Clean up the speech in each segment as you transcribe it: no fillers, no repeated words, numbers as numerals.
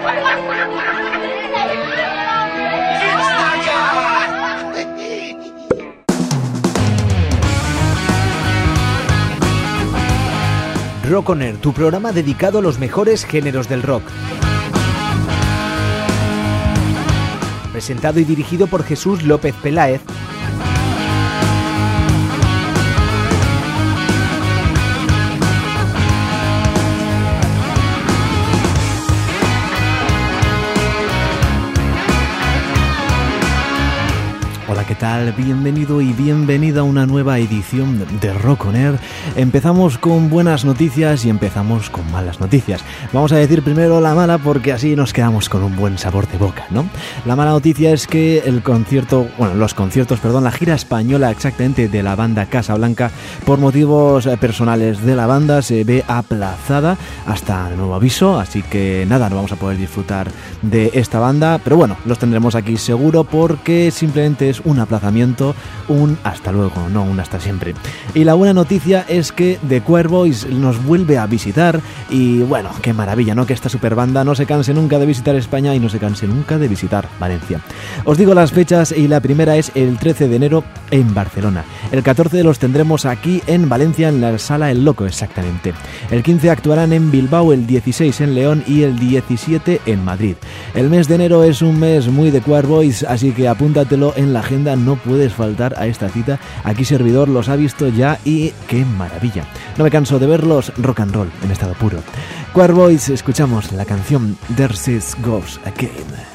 Rock On Air, tu programa dedicado a los mejores géneros del rock. Presentado y dirigido por Jesús López Peláez. Hola, ¿qué tal? Bienvenido y bienvenida a una nueva edición de Rock On Air. Empezamos con buenas noticias y empezamos con malas noticias. Vamos a decir primero la mala porque así nos quedamos con un buen sabor de boca, ¿no? La mala noticia es que la gira española exactamente de la banda Casablanca, por motivos personales de la banda, se ve aplazada hasta nuevo aviso, así que nada, no vamos a poder disfrutar de esta banda, pero bueno, los tendremos aquí seguro porque simplemente es un aplazamiento, un hasta luego, no un hasta siempre. Y la buena noticia es que The Queerboys nos vuelve a visitar y bueno, qué maravilla, ¿no? Que esta super banda no se canse nunca de visitar España y no se canse nunca de visitar Valencia. Os digo las fechas y la primera es el 13 de enero en Barcelona. El 14 los tendremos aquí en Valencia en la Sala El Loco exactamente. El 15 actuarán en Bilbao, el 16 en León y el 17 en Madrid. El mes de enero es un mes muy de Queerboys, así que apúntatelo en la agenda, no puedes faltar a esta cita. Aquí servidor los ha visto ya y qué maravilla. No me canso de verlos rock and roll en estado puro. Queerboys, escuchamos la canción There She Goes Again.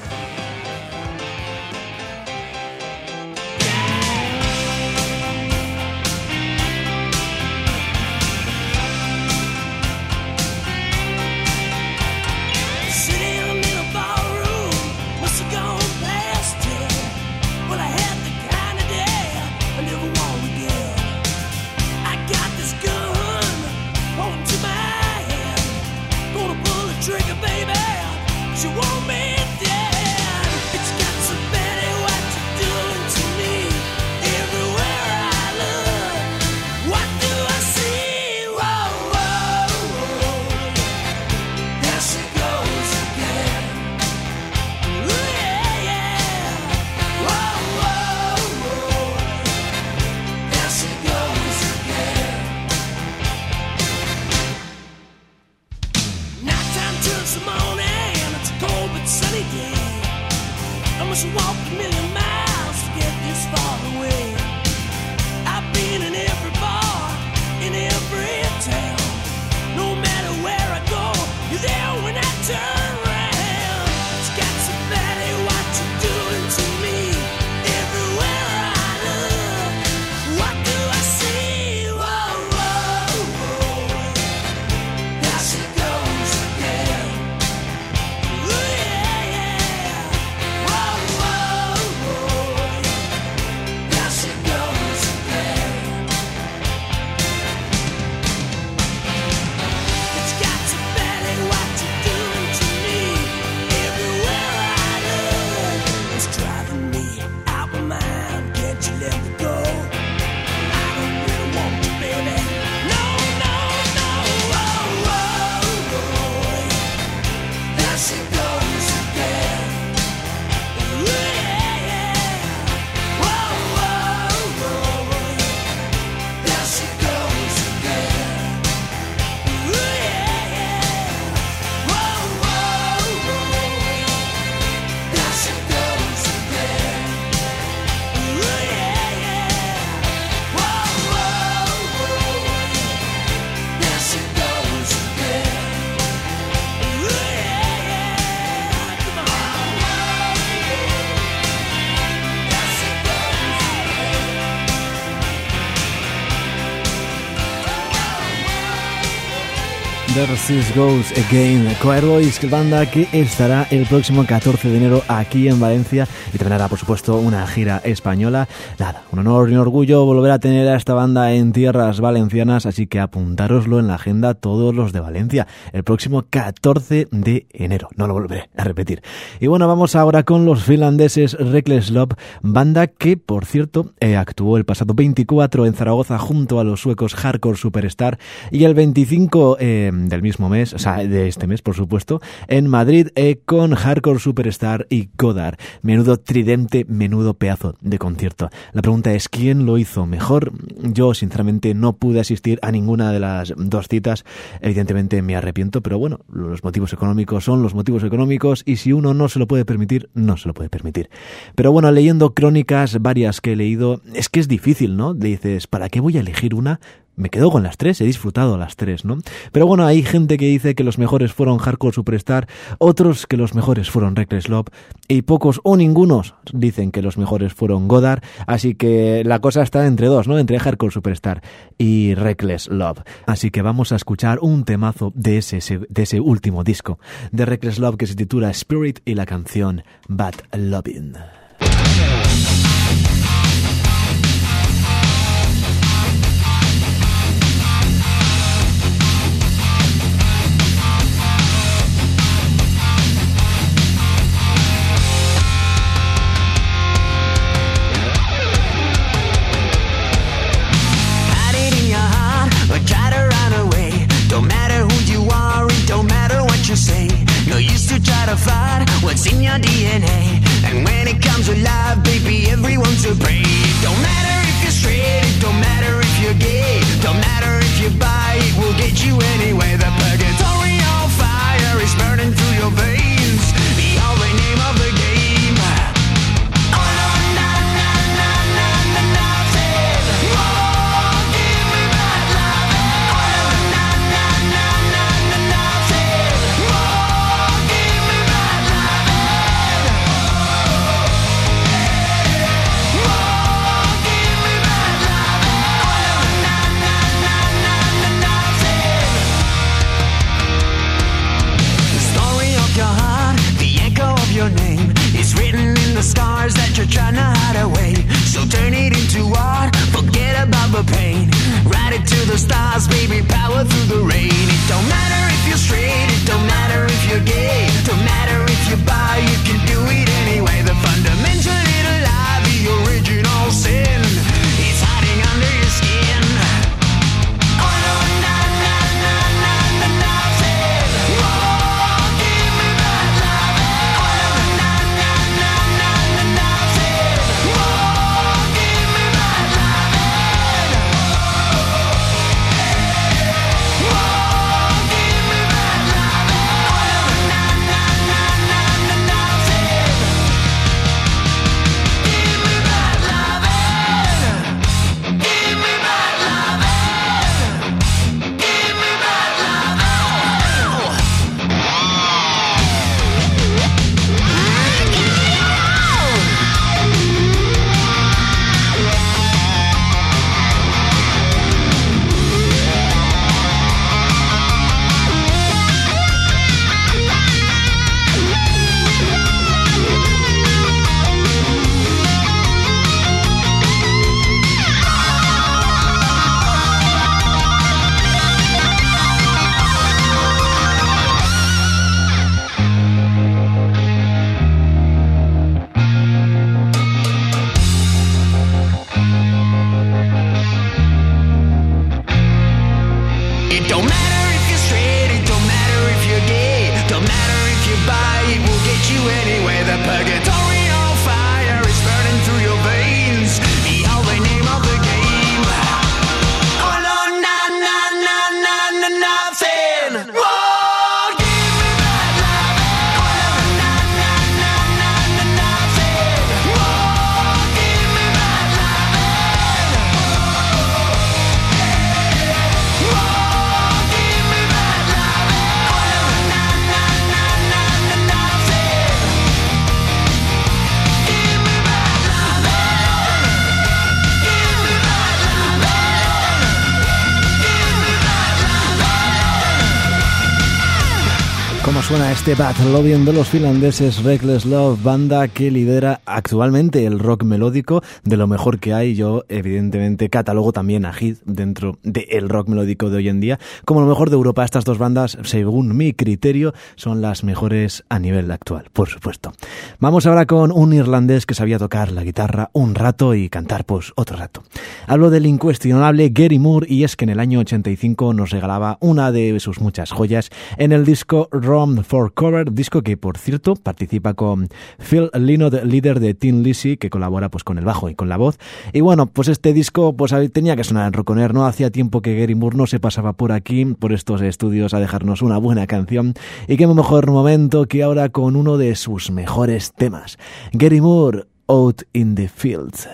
There She Goes Again, Queerboys, banda que estará el próximo 14 de enero aquí en Valencia y también hará, por supuesto, una gira española. Nada, un honor y un orgullo volver a tener a esta banda en tierras valencianas, así que apuntároslo en la agenda todos los de Valencia, el próximo 14 de enero. No lo volveré a repetir. Y bueno, vamos ahora con los finlandeses Reckless Love, banda que, por cierto, actuó el pasado 24 en Zaragoza junto a los suecos Hardcore Superstar y el 25 de del mismo mes, o sea, de este mes, por supuesto, en Madrid con Hardcore Superstar y Godard. Menudo tridente, menudo pedazo de concierto. La pregunta es, ¿quién lo hizo mejor? Yo, sinceramente, no pude asistir a ninguna de las dos citas. Evidentemente me arrepiento, pero bueno, los motivos económicos son los motivos económicos y si uno no se lo puede permitir, no se lo puede permitir. Pero bueno, leyendo crónicas varias que he leído, es que es difícil, ¿no? Dices, ¿para qué voy a elegir una? Me quedo con las tres, he disfrutado las tres, ¿no? Pero bueno, hay gente que dice que los mejores fueron Hardcore Superstar, otros que los mejores fueron Reckless Love, y pocos o ningunos dicen que los mejores fueron Godard, así que la cosa está entre dos, ¿no? Entre Hardcore Superstar y Reckless Love. Así que vamos a escuchar un temazo de ese último disco de Reckless Love que se titula Spirit y la canción Bad Lovin'. What's in your DNA? And when it comes alive, baby, everyone's a prey. It don't matter if you're straight, it don't matter if you're gay, don't matter if you're bi, it will get you anyway. The purgatory on fire is burning through your veins. The only name of the game. Oh no, na na na na na nothing. Oh, give me that love. Oh no, na na na na na nothing. Oh, give me that love. Your name is written in the scars that you're trying to hide away. So turn it into art, forget about the pain. Write it to the stars, baby, power through the rain. It don't matter if you're straight, it don't matter if you're gay, don't matter if you're bi, you can do it anyway. The fundamentally alive, the original sin is hiding under your skin. Oh no, na na na na na nothing. Oh, give me that love. suena este Bad Lovin' de los finlandeses Reckless Love, banda que lidera actualmente el rock melódico de lo mejor que hay. Yo evidentemente catalogo también a Hit dentro del rock melódico de hoy en día como lo mejor de Europa. Estas dos bandas, según mi criterio, son las mejores a nivel actual, por supuesto. Vamos ahora con un irlandés que sabía tocar la guitarra un rato y cantar pues otro rato. Hablo del incuestionable Gary Moore, y es que en el año 85 nos regalaba una de sus muchas joyas en el disco Rome for Cover, disco que por cierto participa con Phil Lynott, líder de Tin Lizzy, que colabora pues con el bajo y con la voz. Y bueno, pues este disco pues tenía que sonar en Rock On Air, ¿no? Hacía tiempo que Gary Moore no se pasaba por aquí, por estos estudios, a dejarnos una buena canción, y qué mejor momento que ahora con uno de sus mejores temas, Gary Moore, Out in the Fields.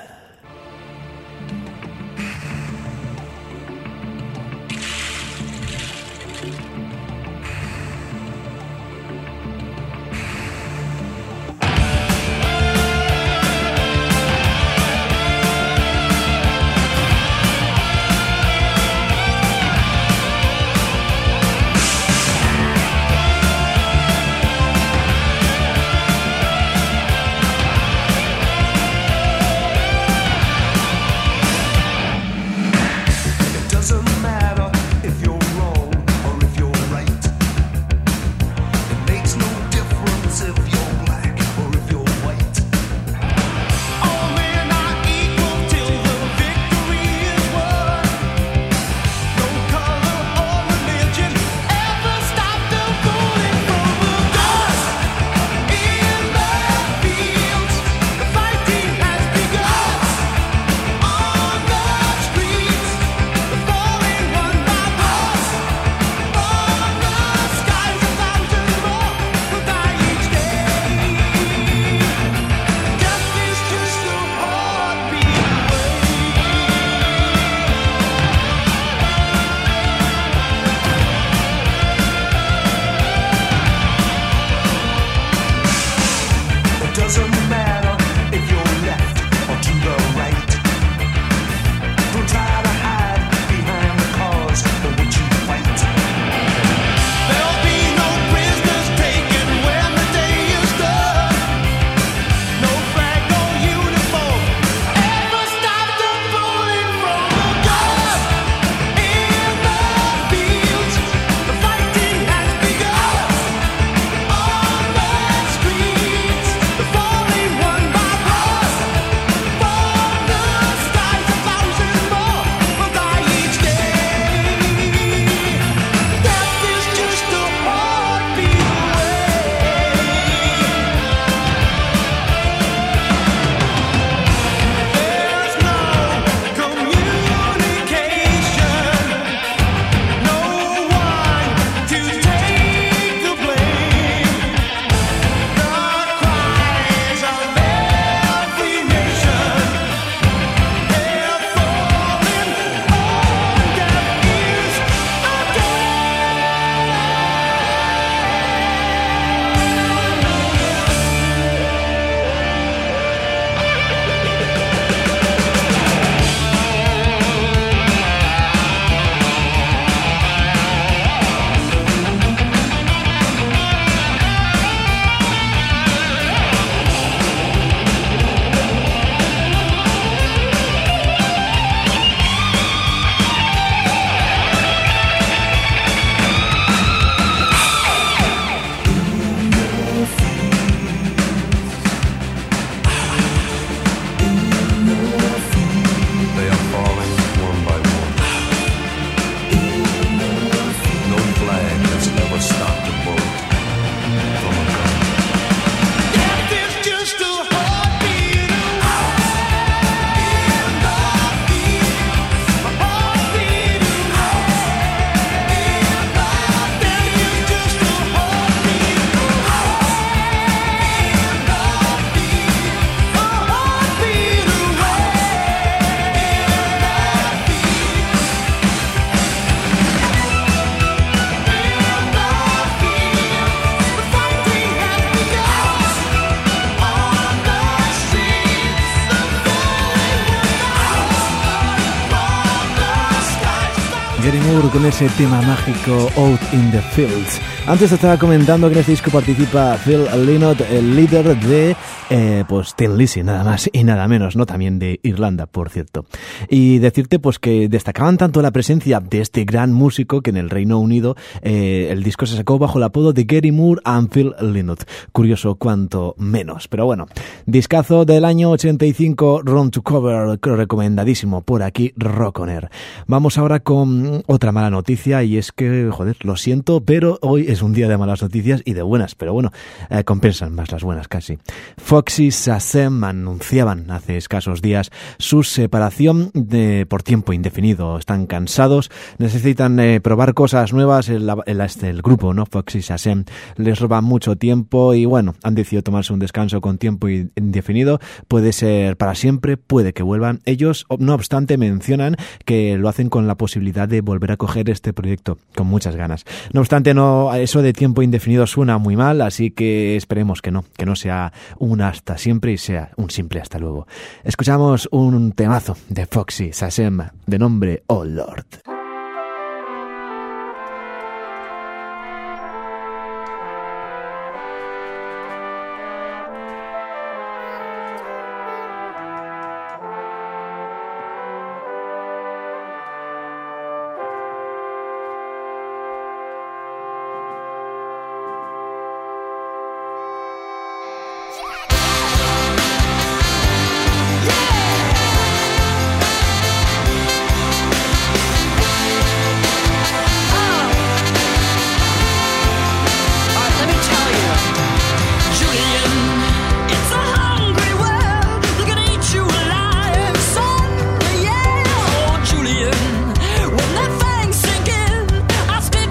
Gary Moore con ese tema mágico Out in the Fields. Antes te estaba comentando que en este disco participa Phil Lynott, el líder de pues Thin Lizzy, nada más y nada menos, ¿no? También de Irlanda, por cierto. Y decirte pues que destacaban tanto la presencia de este gran músico que en el Reino Unido el disco se sacó bajo el apodo de Gary Moore and Phil Lynott. Curioso cuanto menos, pero bueno. Discazo del año 85, Run to Cover, recomendadísimo por aquí, Rock On Air. Vamos ahora con otra mala noticia y es que, joder, lo siento, pero hoy es un día de malas noticias y de buenas, pero bueno, compensan más las buenas casi. Foxy Shazam anunciaban hace escasos días su separación por tiempo indefinido. Están cansados, necesitan probar cosas nuevas. El grupo, ¿no? Foxy Shazam les roba mucho tiempo y bueno, han decidido tomarse un descanso con tiempo indefinido. Puede ser para siempre, puede que vuelvan. Ellos, no obstante, mencionan que lo hacen con la posibilidad de volver a coger este proyecto con muchas ganas. No obstante, eso de tiempo indefinido suena muy mal, así que esperemos que no sea un hasta siempre y sea un simple hasta luego. Escuchamos un temazo de Foxy Shazam de nombre Oh Lord.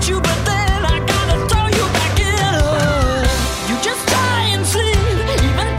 Even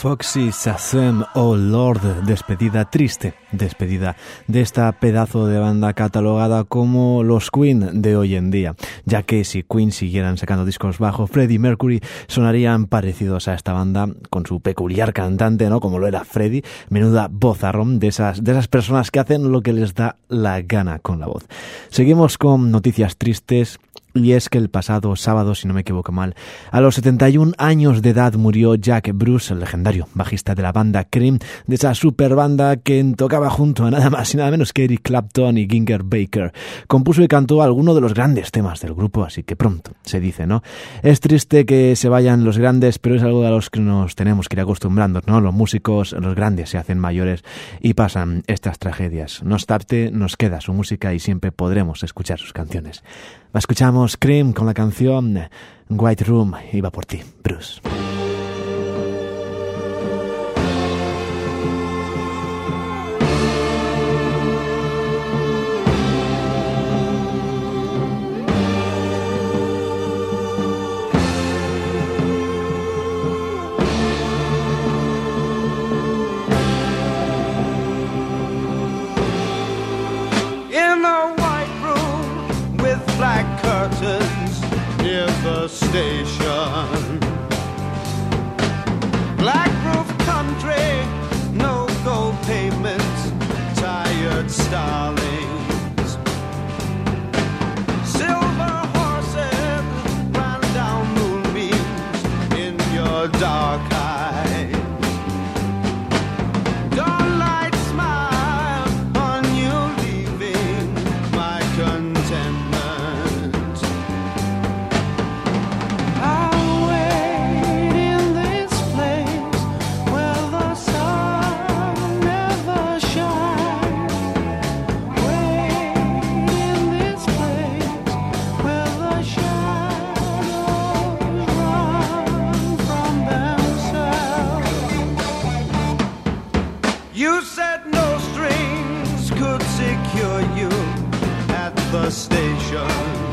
Foxy Shazam, oh Lord, despedida triste, despedida de esta pedazo de banda catalogada como los Queen de hoy en día, ya que si Queen siguieran sacando discos bajo Freddie Mercury sonarían parecidos a esta banda con su peculiar cantante, ¿no? Como lo era Freddie, menuda vozarrón de esas personas que hacen lo que les da la gana con la voz. Seguimos con noticias tristes. Y es que el pasado sábado, si no me equivoco mal, a los 71 años de edad murió Jack Bruce, el legendario bajista de la banda Cream, de esa super banda que tocaba junto a nada más y nada menos que Eric Clapton y Ginger Baker. Compuso y cantó algunos de los grandes temas del grupo, así que pronto, se dice, ¿no? Es triste que se vayan los grandes, pero es algo a los que nos tenemos que ir acostumbrando, ¿no? Los músicos, los grandes se hacen mayores y pasan estas tragedias. No obstante, nos queda su música y siempre podremos escuchar sus canciones. Escuchamos Cream con la canción White Room. Iba por ti, Bruce. The station, black roof country, no gold payments, tired starlings, silver horses ran down moonbeams in your dark eyes. Dawnlight smile on you leaving my contentment. Station,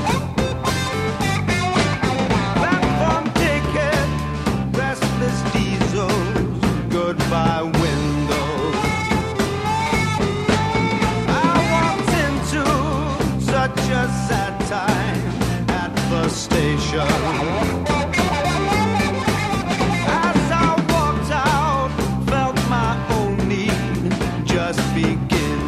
platform ticket, restless diesels, goodbye windows. I walked into such a sad time at the station. As I walked out, felt my own need just beginning.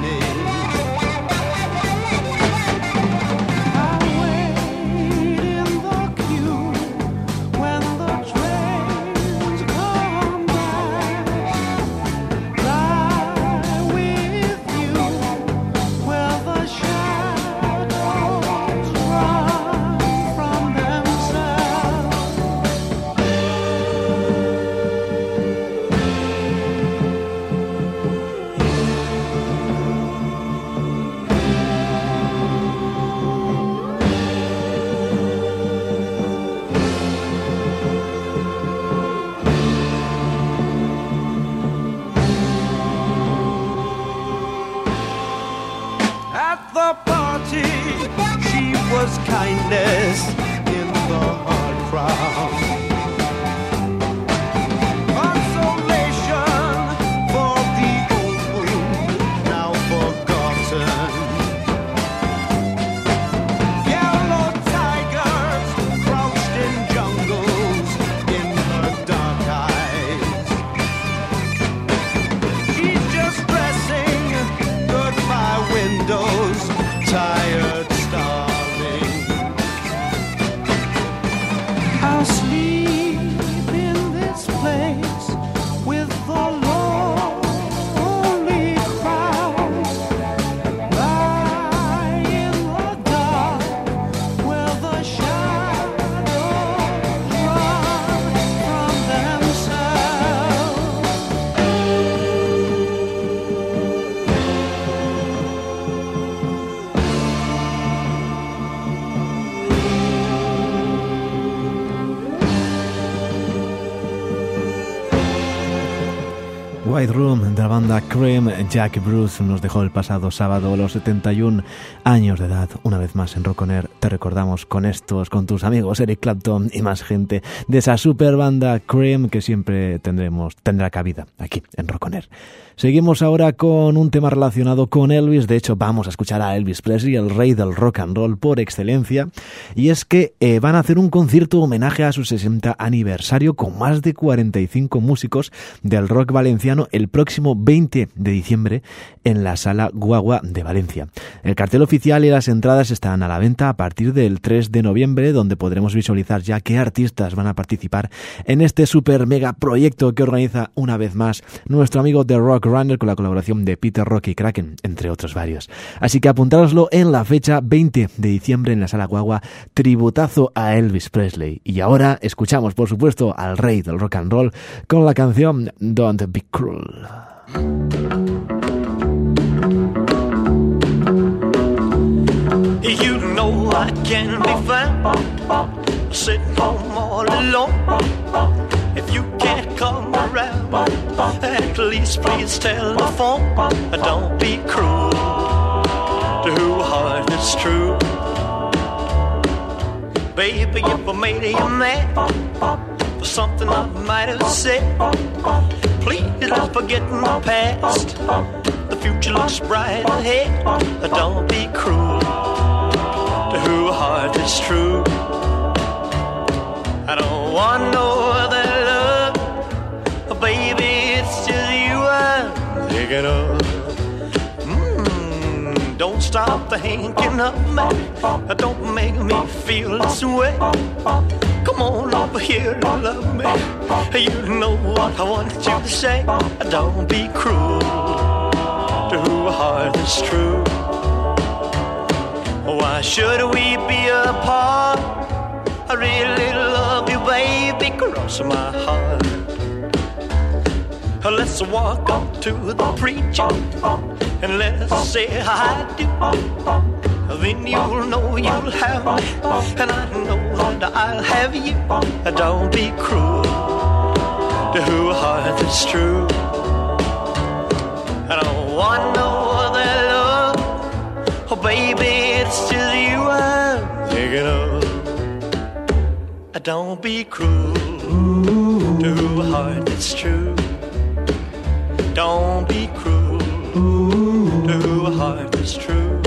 Kindness in the hard crowd, consolation for the old wound now forgotten. Yellow tigers crouched in jungles in her dark eyes. She's just dressing goodbye windows, tired stars. I'll sleep. White Room de la banda Cream. Jack Bruce nos dejó el pasado sábado los 71 años de edad. Una vez más en Rock On Air te recordamos con con tus amigos Eric Clapton y más gente de esa super banda Cream que siempre tendrá cabida aquí en Rock On Air. Seguimos ahora con un tema relacionado con Elvis. De hecho, vamos a escuchar a Elvis Presley, el rey del rock and roll por excelencia. Y es que van a hacer un concierto homenaje a su 60 aniversario con más de 45 músicos del rock valenciano el próximo 20 de diciembre en la Sala Guagua de Valencia. El cartel oficial y las entradas están a la venta a partir del 3 de noviembre, donde podremos visualizar ya qué artistas van a participar en este super mega proyecto que organiza una vez más nuestro amigo The Rock Runner con la colaboración de Peter Rock y Kraken, entre otros varios. Así que apuntároslo en la fecha 20 de diciembre en la Sala Guagua, tributazo a Elvis Presley. Y ahora escuchamos, por supuesto, al rey del rock and roll con la canción Don't Be Cruel. You know I can be found sitting home all alone. If you can't come around, at least please telephone. Don't be cruel to who heart is true. Baby, if I made you mad for something I might have said, please don't forget my past. The future looks bright ahead. Don't be cruel to who heart is true. I don't want no other love, baby, it's just you I'm thinking of. Don't stop thinking of me, don't make me feel this way. Come on over here and love me, you know what I want you to say. Don't be cruel to who heart is true. Why should we be apart? I really love you, baby, cross my heart. Let's walk up to the preacher and let's say I do. Then you'll know you'll have me, and I know that I'll have you. Don't be cruel to who heart is true. I don't want no other love, oh baby, it's just you I'm thinking of. Don't be cruel to who heart is true. Don't be cruel to who heart is true.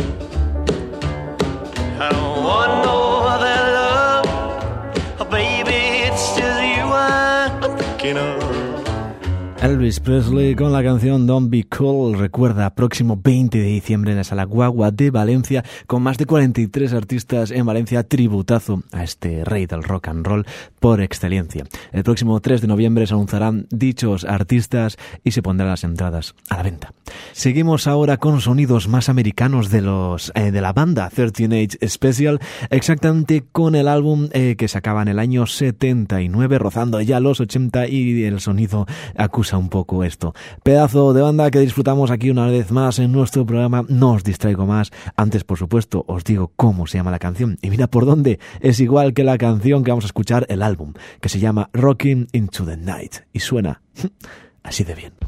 I don't want no other love, oh baby, it's just you I'm thinking of. Elvis Presley con la canción Don't Be Cool. Recuerda, próximo 20 de diciembre en la Sala Guagua de Valencia, con más de 43 artistas en Valencia, tributazo a este rey del rock and roll por excelencia. El próximo 3 de noviembre se anunciarán dichos artistas y se pondrán las entradas a la venta. Seguimos ahora con sonidos más americanos de la banda 13 Age Special, exactamente con el álbum que sacaba en el año 79, rozando ya los 80, y el sonido acusa un poco esto. Pedazo de banda que disfrutamos aquí una vez más en nuestro programa. No os distraigo más. Antes, por supuesto, os digo cómo se llama la canción. Y mira por dónde. Es igual que la canción que vamos a escuchar, el álbum, que se llama Rocking into the Night. Y suena así de bien.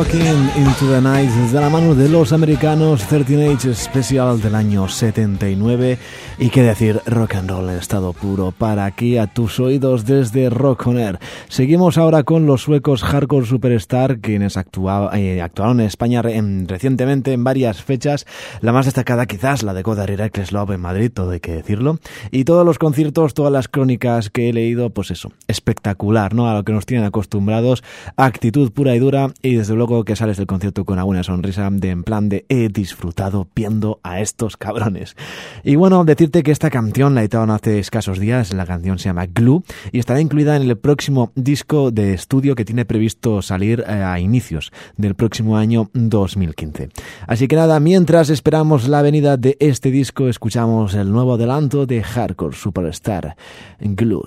Walking into the Night de la mano de los americanos 13 Age Special del año 79. Y qué decir, rock and roll en estado puro para aquí a tus oídos desde Rock On Air. Seguimos ahora con los suecos Hardcore Superstar, quienes actuaron en España recientemente en varias fechas, la más destacada quizás la de Goda Reckless Love en Madrid, todo hay que decirlo, y todos los conciertos, todas las crónicas que he leído, pues eso, espectacular, ¿no? A lo que nos tienen acostumbrados, actitud pura y dura, y desde luego que sales del concierto con alguna sonrisa en plan de he disfrutado viendo a estos cabrones. Y bueno, decirte que esta canción la editaron hace escasos días, la canción se llama Glue y estará incluida en el próximo disco de estudio que tiene previsto salir a inicios del próximo año 2015. Así que nada, mientras esperamos la venida de este disco, escuchamos el nuevo adelanto de Hardcore Superstar, Glue.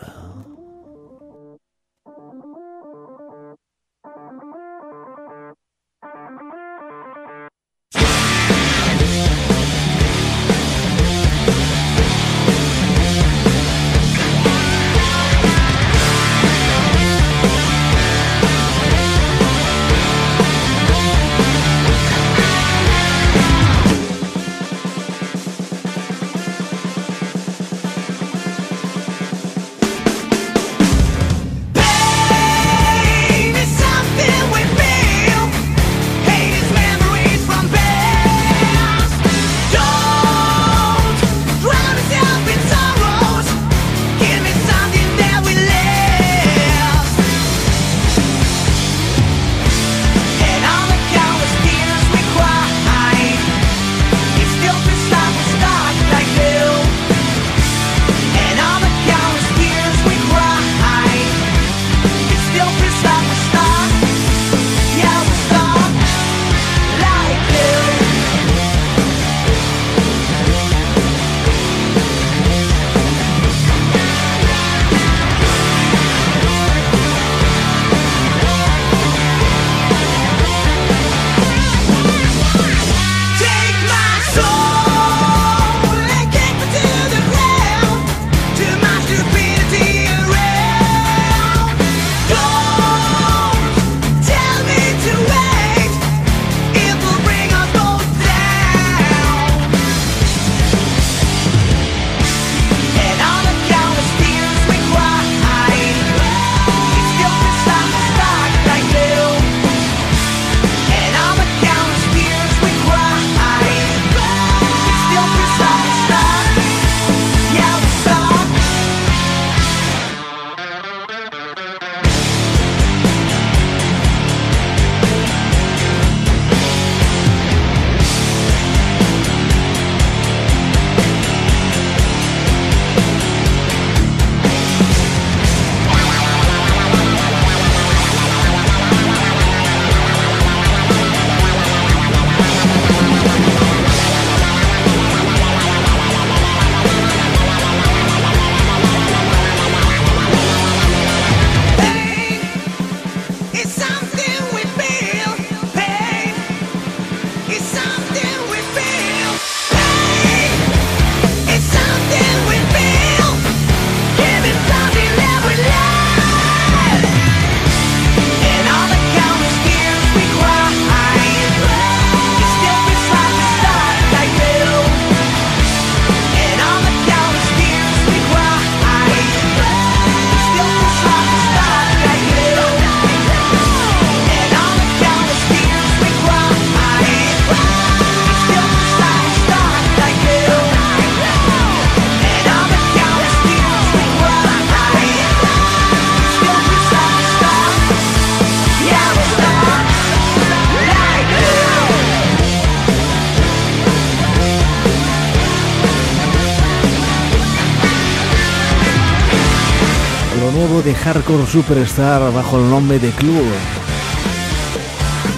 De Hardcore Superstar bajo el nombre de Club.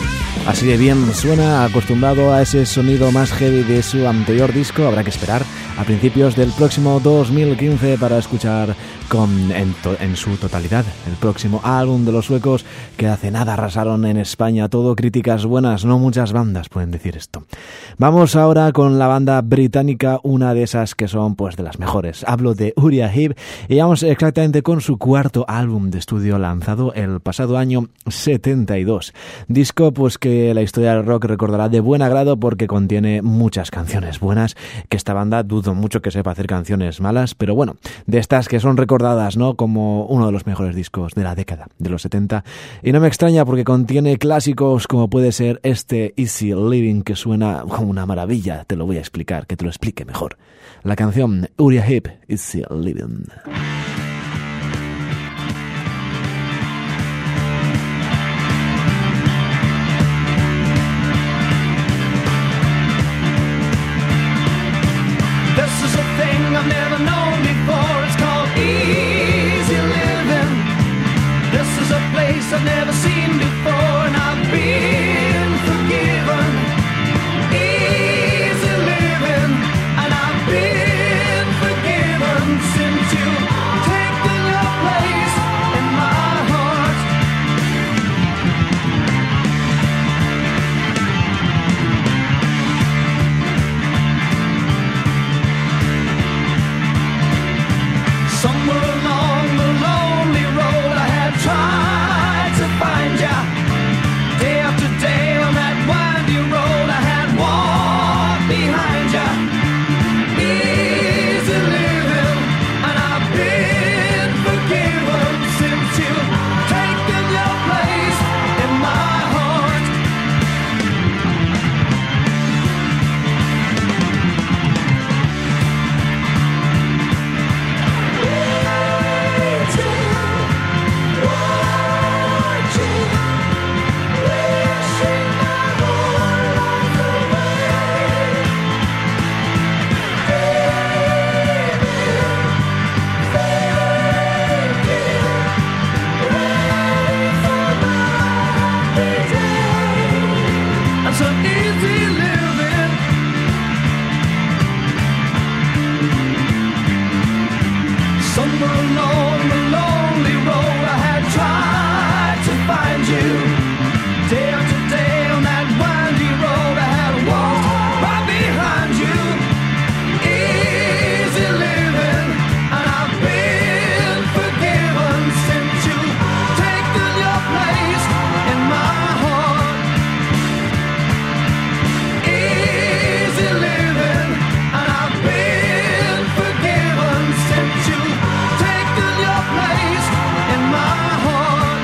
Así de bien suena, acostumbrado a ese sonido más heavy de su anterior disco. Habrá que esperar a principios del próximo 2015 para escuchar en su totalidad el próximo álbum de los suecos, que hace nada arrasaron en España. Todo críticas buenas, no muchas bandas pueden decir esto. Vamos ahora con la banda británica, una de esas que son pues de las mejores. Hablo de Uriah Heep y vamos exactamente con su cuarto álbum de estudio lanzado el pasado año 72. Disco pues que la historia del rock recordará de buen agrado porque contiene muchas canciones buenas, que esta banda dudo mucho que sepa hacer canciones malas, pero bueno, de estas que son recordadas, ¿no?, como uno de los mejores discos de la década de los 70. Y no me extraña porque contiene clásicos como puede ser este Easy Living, que suena como una maravilla. Te lo voy a explicar, que te lo explique mejor. La canción Uriah Heep, Easy Living. This is a thing I've never known before. It's called easy living. This is a place I've never seen before, and I've been forgiven. Easy living, and I've been forgiven since you've taken your place in my heart. Somewhere along the lonely road I had tried to find ya. Day after day on that windy road I had walked behind ya. Easy living, and I've been forgiven since you've taken your place in my heart. I'm so easy living. Somewhere along the lonely road I had tried to find you. Day after day on that windy road I had walked right behind you. Easy living, and I've been forgiven since you've taken your place in my heart. Easy living, and I've been forgiven since you've taken your place in my heart.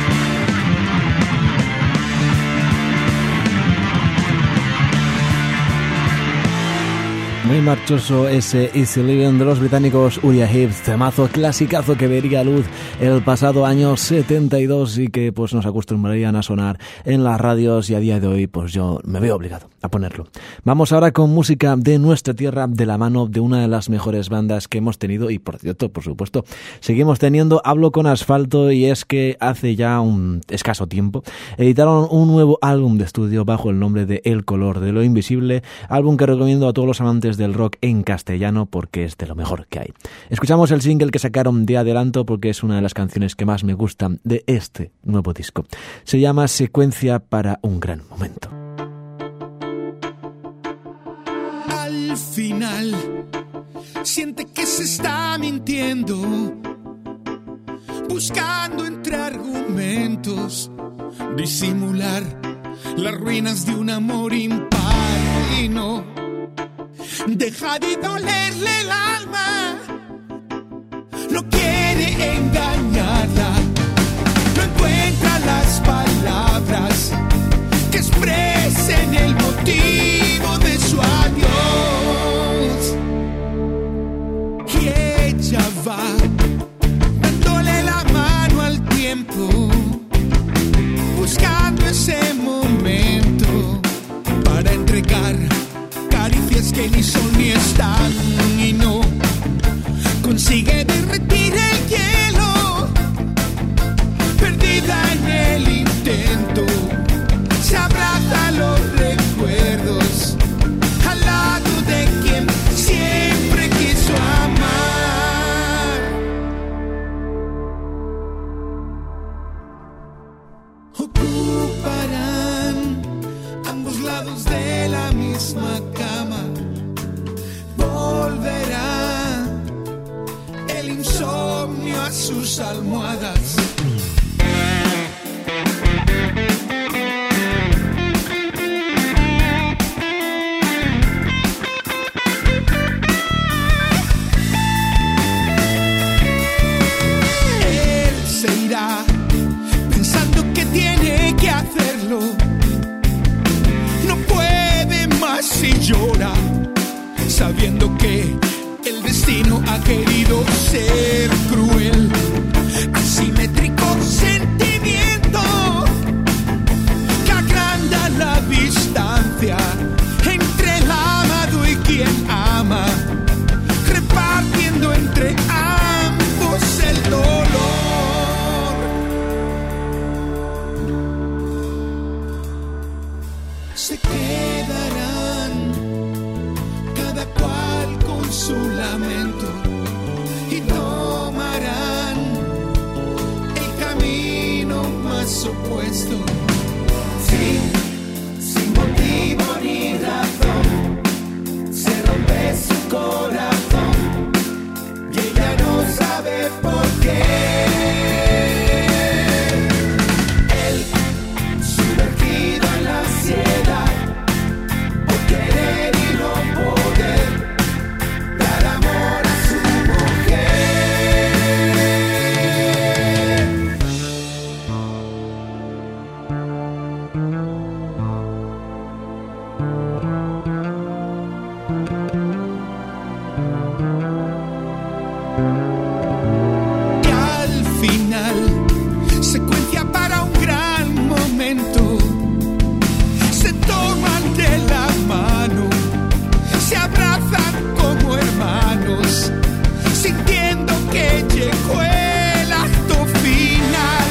Muy marchoso ese Easy Living de los británicos Uriah Heep, temazo clasicazo que vería luz el pasado año 72 y que pues nos acostumbrarían a sonar en las radios, y a día de hoy pues yo me veo obligado a ponerlo. Vamos ahora con música de nuestra tierra, de la mano de una de las mejores bandas que hemos tenido y por cierto, por supuesto, seguimos teniendo. Hablo con Asfalto, y es que hace ya un escaso tiempo editaron un nuevo álbum de estudio bajo el nombre de El color de lo invisible, álbum que recomiendo a todos los amantes del rock en castellano porque es de lo mejor que hay. Escuchamos el single que sacaron de adelanto porque es una de las canciones que más me gustan de este nuevo disco. Se llama Secuencia para un gran momento. Al final siente que se está mintiendo, buscando entre argumentos disimular las ruinas de un amor impar, y no deja de dolerle el alma, no quiere engañarla, no encuentra las palabras que expresen el motivo de su adiós, y ella va dándole la mano al tiempo, buscando ese momento para entregar caricias que ni son ni están, y no consigue derretir el hielo, perdida en el intento, se abraza a los recuerdos al lado de quien siempre a sus almohadas. Él se irá pensando que tiene que hacerlo. No puede más y llora, sabiendo que el destino ha querido ser cruel. Asimétrico sentimiento que agranda la distancia entre el amado y quien ama, repartiendo entre ambos el dolor. Se quedarán cada cual con su lamento y tomarán el camino más opuesto. Sin motivo ni razón, se rompe su corazón y ella no sabe por qué. Él, sumergido en la ansiedad, por querer y no poder dar amor a su mujer. Y al final, secuencia para un gran momento, se toman de la mano, se abrazan como hermanos, sintiendo que llegó el acto final.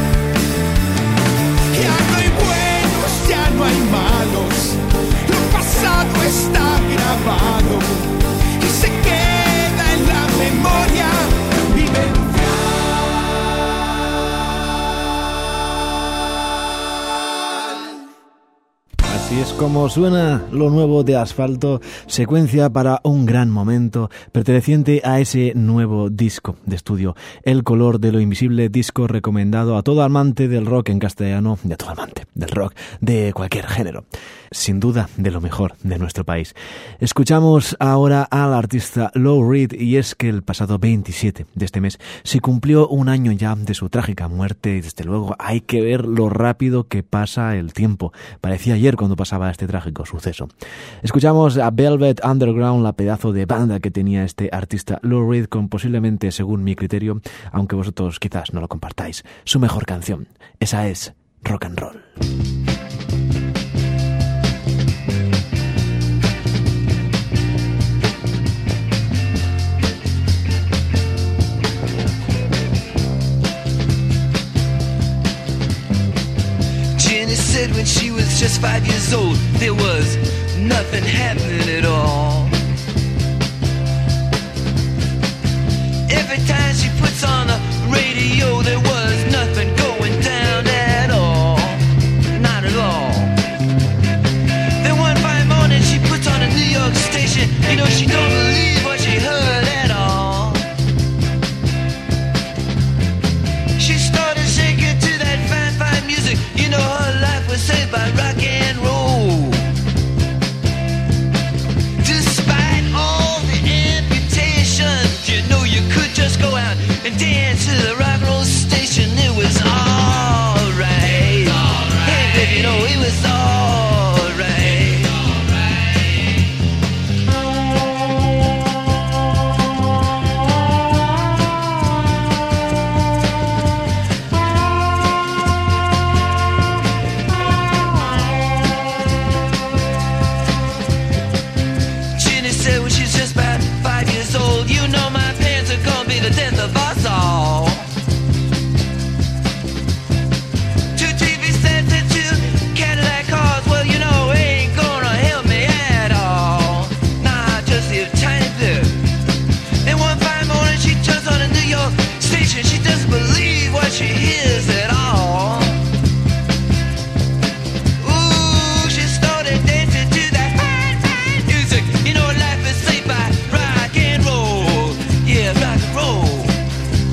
Ya no hay buenos, ya no hay malos, lo pasado está grabado y se queda en la memoria vivencial. Así es como suena lo nuevo de Asfalto, secuencia para un gran momento, perteneciente a ese nuevo disco de estudio, El color de lo invisible, disco recomendado a todo amante del rock en castellano, y a todo amante del rock de cualquier género. Sin duda, de lo mejor de nuestro país. Escuchamos ahora al artista Lou Reed, y es que el pasado 27 de este mes se cumplió un año ya de su trágica muerte, y desde luego hay que ver lo rápido que pasa el tiempo. Parecía ayer cuando pasaba este trágico suceso. Escuchamos a Velvet Underground, la pedazo de banda que tenía este artista Lou Reed, con posiblemente, según mi criterio, aunque vosotros quizás no lo compartáis, su mejor canción. Esa es Rock and Roll. Said when she was just 5 years old, there was nothing happening at all. Every time she puts on the radio, there was nothing going down at all. Not at all. Then one fine morning she puts on a New York station. You know, she don't believe what she heard at all. She started shaking to that fine, fine music. You know, her life was saved by rock and roll. Despite all the amputations, you know you could just go out and dance to the rock and roll station. It was alright. Hey baby, you know it was alright. Ginny said when she's just about 5 years old, you know my parents are gonna be the death of us all. Two TV sets and two Cadillac cars, well you know ain't gonna help me at all. Nah, just a tiny bit. And one fine morning she turns on a New York station. She doesn't believe what she hears at all. Ooh, she started dancing to that fine, fine music. You know life is saved by rock and roll. Yeah, rock and roll.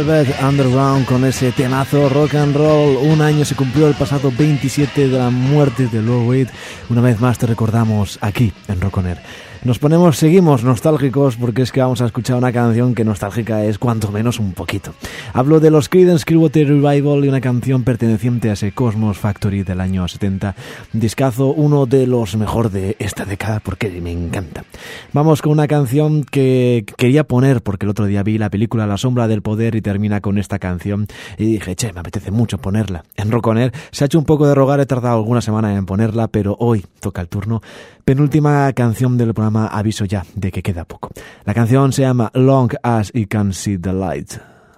Velvet Underground con ese temazo rock and roll. Un año se cumplió el pasado 27 de la muerte de Lou Reed. Una vez más te recordamos aquí en Rock On Air. Seguimos nostálgicos porque es que vamos a escuchar una canción que nostálgica es cuanto menos un poquito. Hablo de los Creedence Clearwater Revival y una canción perteneciente a ese Cosmos Factory del año 70. Discazo, uno de los mejor de esta década porque me encanta. Vamos con una canción que quería poner porque el otro día vi la película La Sombra del Poder y termina con esta canción y dije, me apetece mucho ponerla. En Rock On Air se ha hecho un poco de rogar, he tardado alguna semana en ponerla, pero hoy toca el turno. Penúltima canción del programa, aviso ya de que queda poco. La canción se llama Long As You Can See the Light.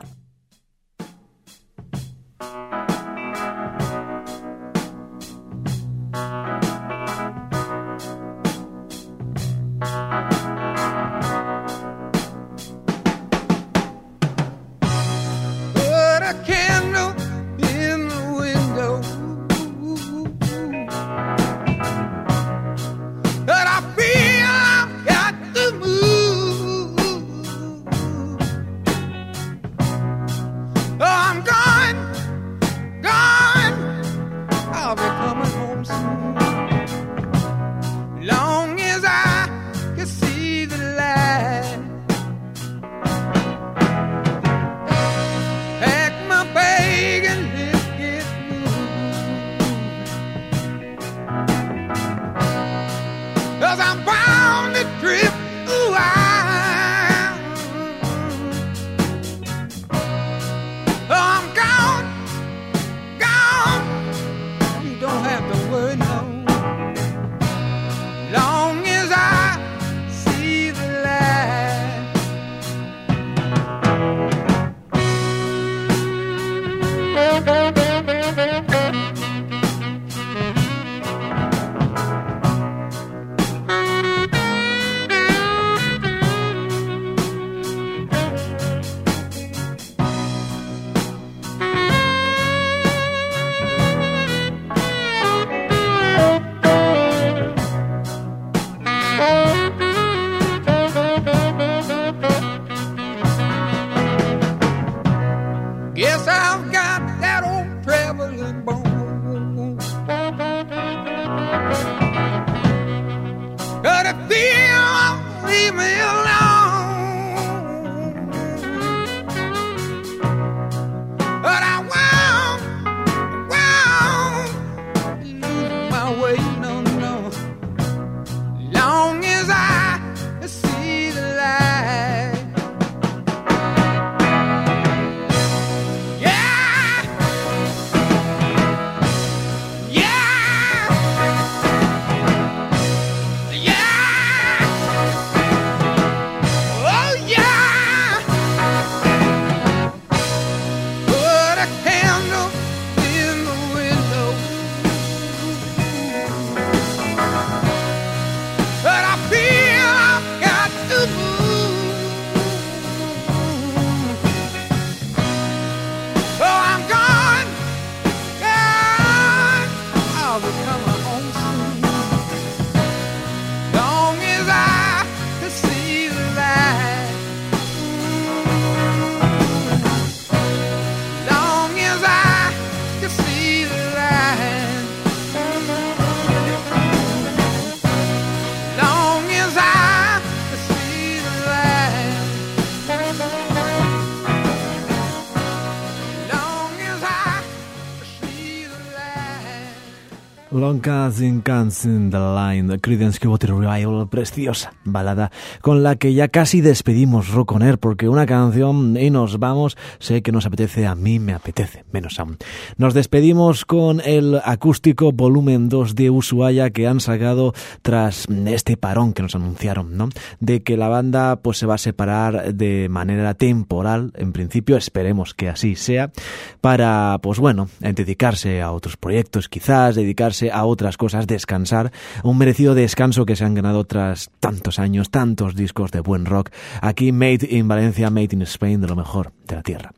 Long As You Can See the Line, Creedence Clearwater Revival, preciosa balada con la que ya casi despedimos Rock On Air, porque una canción y nos vamos. Sé que nos apetece, a mí me apetece, menos aún. Nos despedimos con el acústico volumen 2 de Ushuaia que han sacado tras este parón que nos anunciaron, ¿no? De que la banda pues se va a separar de manera temporal, en principio, esperemos que así sea, para pues bueno, dedicarse a otros proyectos, quizás dedicarse a otras cosas, descansar, un merecido descanso que se han ganado tras tantos años, tantos discos de buen rock, aquí Made in Valencia, Made in Spain, de lo mejor de la tierra.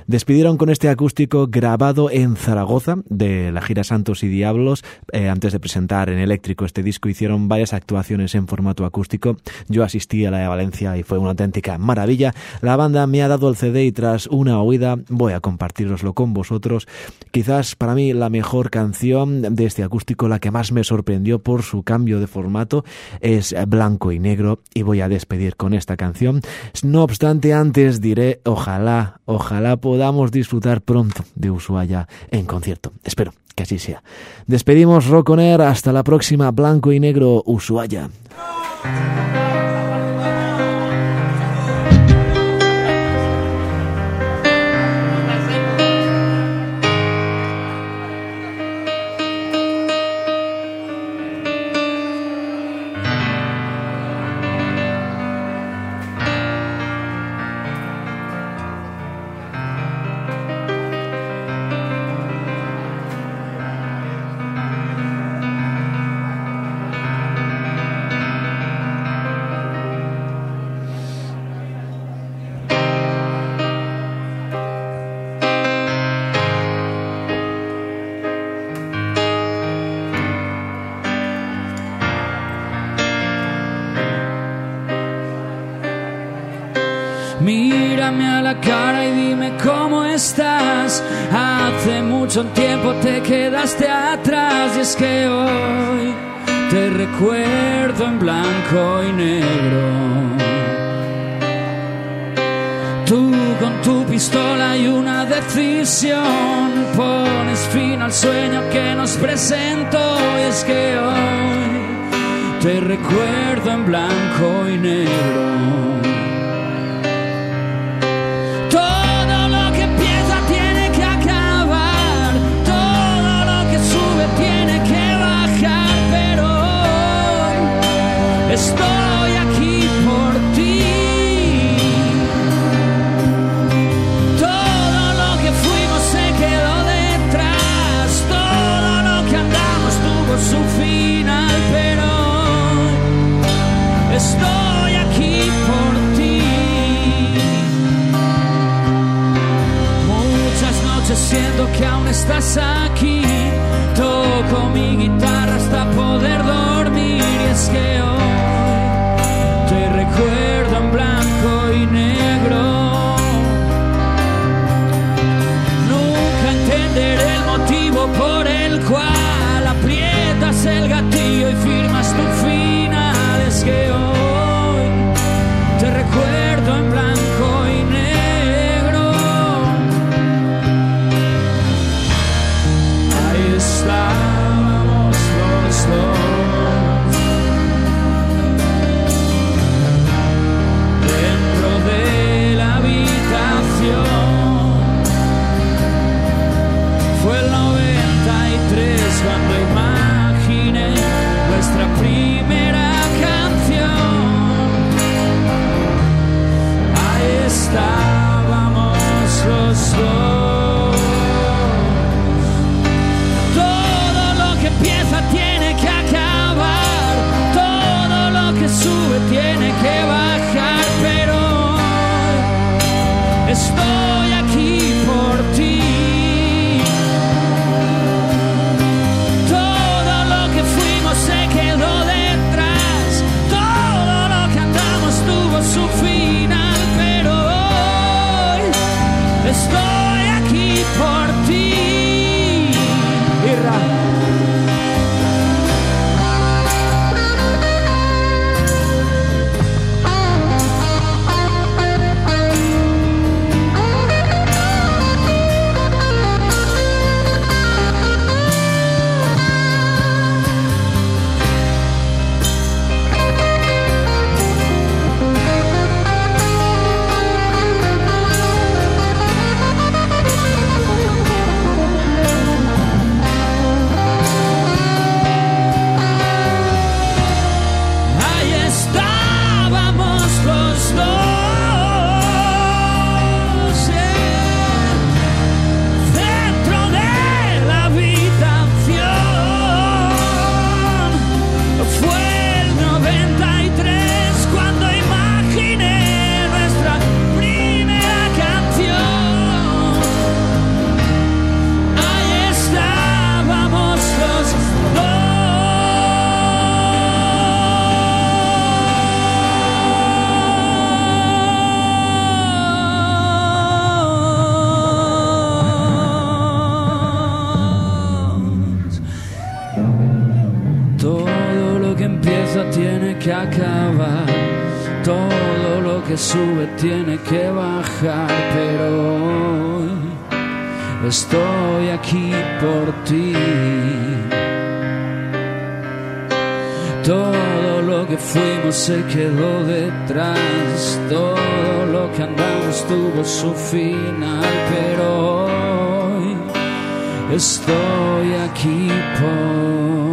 Despidieron con este acústico grabado en Zaragoza de la gira Santos y Diablos. Antes de presentar en eléctrico este disco hicieron varias actuaciones en formato acústico. Yo asistí a la de Valencia y fue una auténtica maravilla. La banda me ha dado el CD y tras una oída voy a compartiroslo con vosotros. Quizás para mí la mejor canción de este acústico, la que más me sorprendió por su cambio de formato, es Blanco y Negro, y voy a despedir con esta canción. No obstante, antes diré ojalá podamos disfrutar pronto de Ushuaia en concierto. Espero que así sea. Despedimos Rock On Air, hasta la próxima. Blanco y Negro, Ushuaia. Mírame a la cara y dime cómo estás. Hace mucho tiempo te quedaste atrás, y es que hoy te recuerdo en blanco y negro. Tú con tu pistola y una decisión pones fin al sueño que nos presentó, y es que hoy te recuerdo en blanco y negro. Estoy aquí por ti. Todo lo que fuimos se quedó detrás. Todo lo que andamos tuvo su final, pero estoy aquí por ti. Muchas noches siento que aún estás aquí. Toco mi guitarra hasta poder dormir, y es que hoy te recuerdo en blanco y negro. Nunca entenderé el motivo por el cual aprietas el gatillo y firmas tu final. Es que hoy te recuerdo en blanco y negro. Todo lo que empieza tiene que acabar, todo lo que sube tiene que bajar, pero hoy estoy aquí por ti. Todo lo que fuimos se quedó detrás, todo lo que andamos tuvo su final, pero hoy estoy aquí por